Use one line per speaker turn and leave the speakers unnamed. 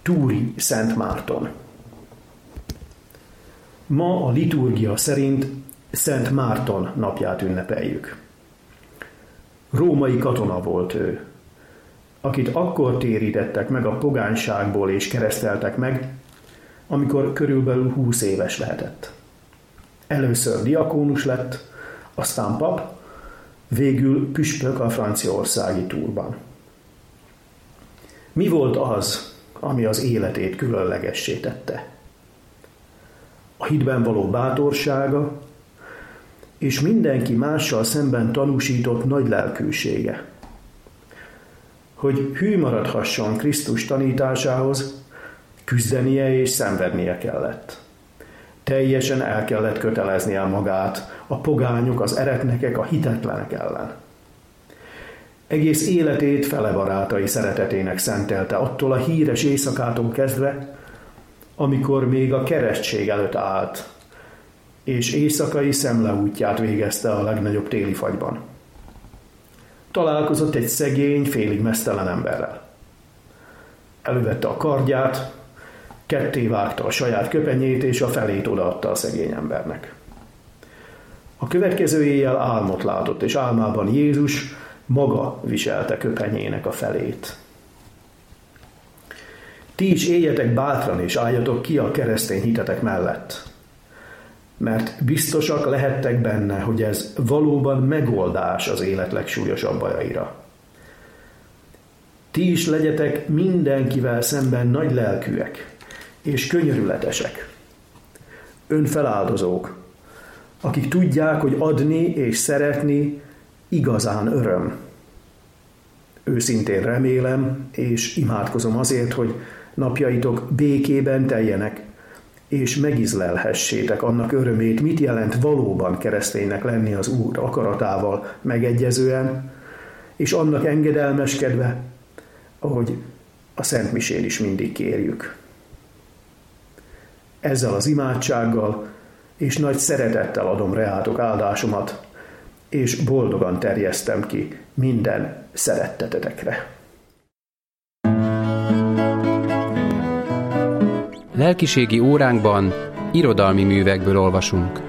Túri Szent Márton. Ma a liturgia szerint Szent Márton napját ünnepeljük. Római katona volt ő, akit akkor térítettek meg a pogányságból és kereszteltek meg, amikor körülbelül 20 éves lehetett. Először diakónus lett, aztán pap, végül püspök a franciaországi Tourban. Mi volt az, ami az életét különlegessé tette? A hitben való bátorsága és mindenki mással szemben tanúsított nagy lelkűsége. Hogy hű maradhasson Krisztus tanításához, küzdenie és szenvednie kellett. Teljesen el kellett köteleznie magát a pogányok, az eretnekek, a hitetlenek ellen. Egész életét fele barátai szeretetének szentelte, attól a híres éjszakától kezdve, amikor még a keresztség előtt állt, és éjszakai szemleútját végezte a legnagyobb téli fagyban. Találkozott egy szegény, félig meztelen emberrel. Elővette a kardját, ketté vágta a saját köpenyét, és a felét odaadta a szegény embernek. A következő éjjel álmot látott, és álmában Jézus maga viselte köpenyének a felét. Ti is éljetek bátran, és álljatok ki a keresztény hitetek mellett, mert biztosak lehettek benne, hogy ez valóban megoldás az élet legsúlyosabb bajaira. Ti is legyetek mindenkivel szemben nagy lelkűek és könyörületesek, önfeláldozók, akik tudják, hogy adni és szeretni igazán öröm. Őszintén remélem és imádkozom azért, hogy napjaitok békében teljenek, és megizlelhessétek annak örömét, mit jelent valóban kereszténynek lenni az Úr akaratával megegyezően, és annak engedelmeskedve, ahogy a Szent Misén is mindig kérjük. Ezzel az imádsággal és nagy szeretettel adom reátok áldásomat, és boldogan terjesztem ki minden szerettetetekre.
Lelkiségi óránkban irodalmi művekből olvasunk.